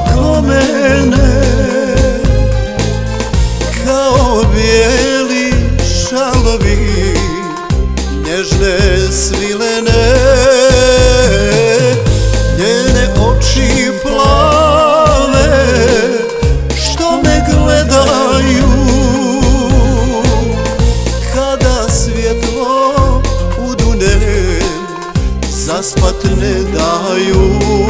oko mene, kao bijeli šalovi, nježne svilene, njene oči plave što me gledaju, kada svjetlo udune zaspat ne daju.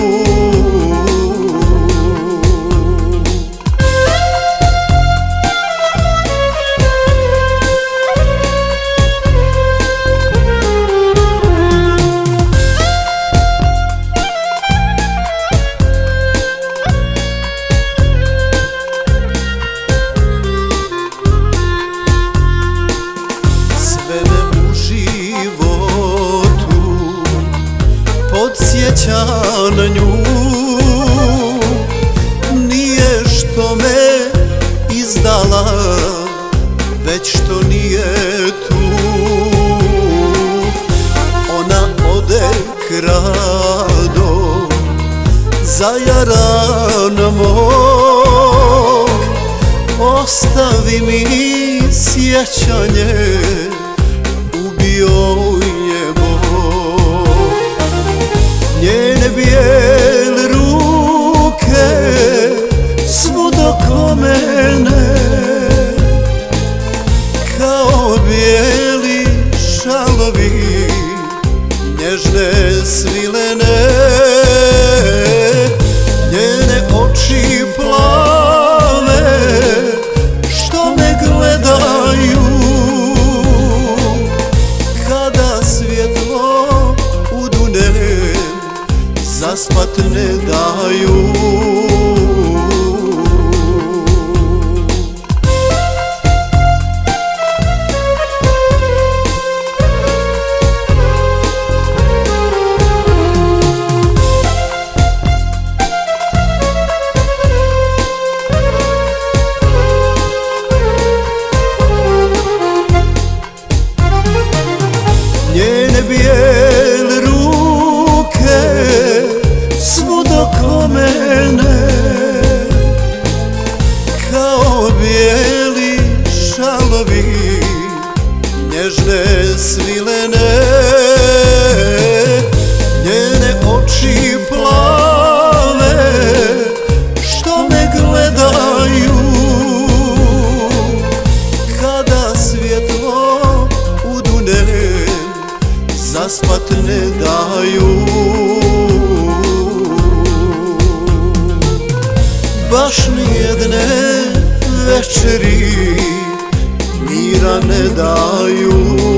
Podsjeća na nju, nije što me izdala, već što nije tu. Ona ode kradom zajara mog, ostavi mi sjećanje, ubio je Bog. Njene bijele ruke svud oko mene, kao bijeli šalovi, nježne svilene, njene oči plave što me gledaju, kada svjetlo udune zaspat ne daju. Njene bijele ruke svud oko mene, kao bijeli šalovi, nježne svilene, njene oči plave što me gledaju, kada svjetlo udune zaspat ne daju. Baš nijedne večeri mira ne daju.